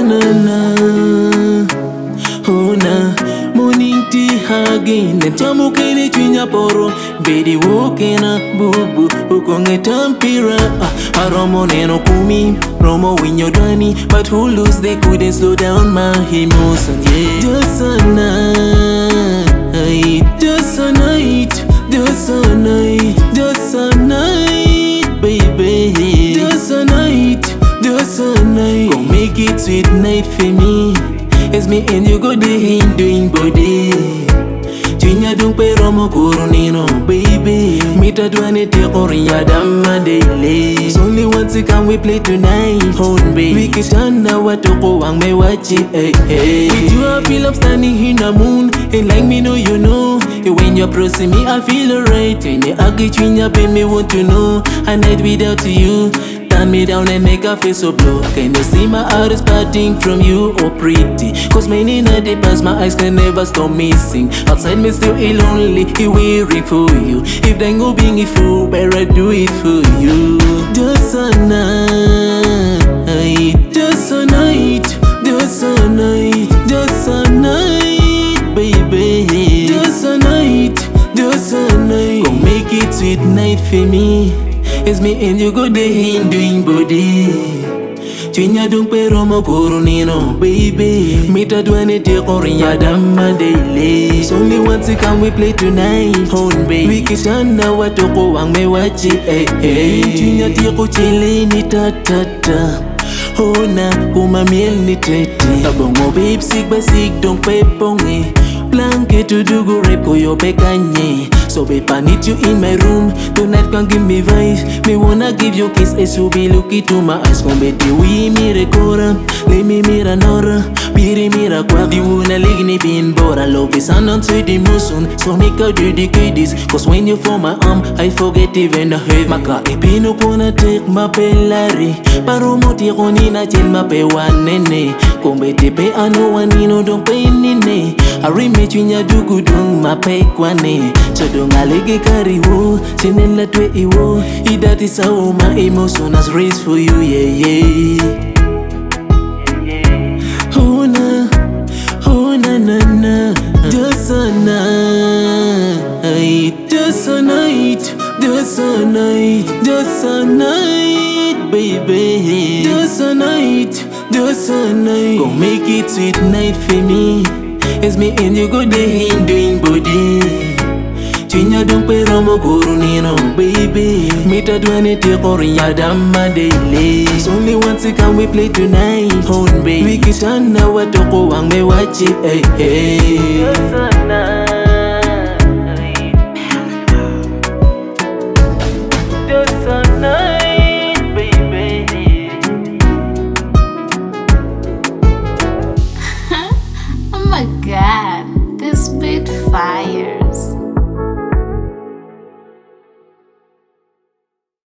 na Hona morning tea again and chamukini chinya poro bedi wokena bubu ukonge tampira aromo neno kumi romo winyodani but who lose they couldn't slow down my emotions yeah just a night just a night just a night just a night baby just a night just a night go make it sweet night for me. It's me and you go the doing body. Chinya dung pero mo kurunino baby. Mita duane te korea damma daily. It's only once can we play tonight. Home baby. We can turn now what to go and me watch it. Hey, hey. With you I feel I'm standing in the moon. And like me know you know. When you're approaching me I feel alright. And you ugly chinya pay me want to know. A night without you. Turn me down and make her feel so blue. Can you see my heart is parting from you, oh pretty? Cause many nights they pass, my eyes can never stop missing. Outside me still lonely, he waiting for you. If they go being a fool, better do it for you. Just a night, just a night, just a night, just a night, baby. Just a night, just a night. Go make it sweet night for me. It's me and you go there doing body. Chinya dung pero mo kurunino baby. Mita duane te korea damma daily. It's only once can we play tonight. Home baby. We can turn now what to go and me watch it. Hey, hey. Chinya te ko chile ni ta ta ta. Oh na kuma miel ni tete. Abongo babe sick by sick don't pay ponge. Blanket to do go rape ko yo bekanye. So babe I need you in my room. Tonight can give me vibes. Me wanna give you kiss as you be looking to my eyes. Come beti we mire kora. Let me mira nora. Biri mira kwa vi wuna ligni bin bora. Love is an unsaid emotion. So make a dedicate this. Cause when you for my arm I forget even the hurt. Maka ipino kona take my pelari. Paro moti koni na chill ma pe wanene. Come beti pe ano wanino don't pay nine. I remake chinya dugu dung ma pe kwane. So don't alege kariwo. Chinela twe iwo. That is how my emotion has raised for you, yeah, yeah. Oh na, oh na na na. Just a night, just a night, just a night, just a night, baby. Just a night, just a night. Go make it sweet night for me. It's me and you go there doing body. Chinya dung pero mo kurunino baby. Mita duane te korea damma daily. It's only once can we play tonight. Home baby. We can turn now what to go and me watch it. Hey, hey. Just a night, just a night, baby. Oh my god, this bit fire.